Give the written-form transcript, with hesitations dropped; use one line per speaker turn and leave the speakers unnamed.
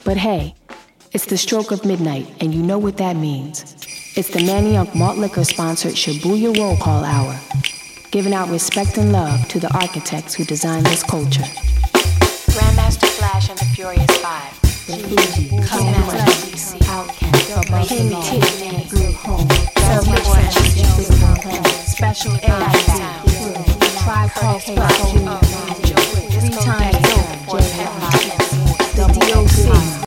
But hey, it's the stroke of midnight, and you know what that means. It's the Manayunk Malt Liquor sponsored Shibuya Roll Call Hour, giving out respect and love to the architects who designed this culture. Grandmaster Flash and the Furious Five. Special AI sound. Tribe called Three times.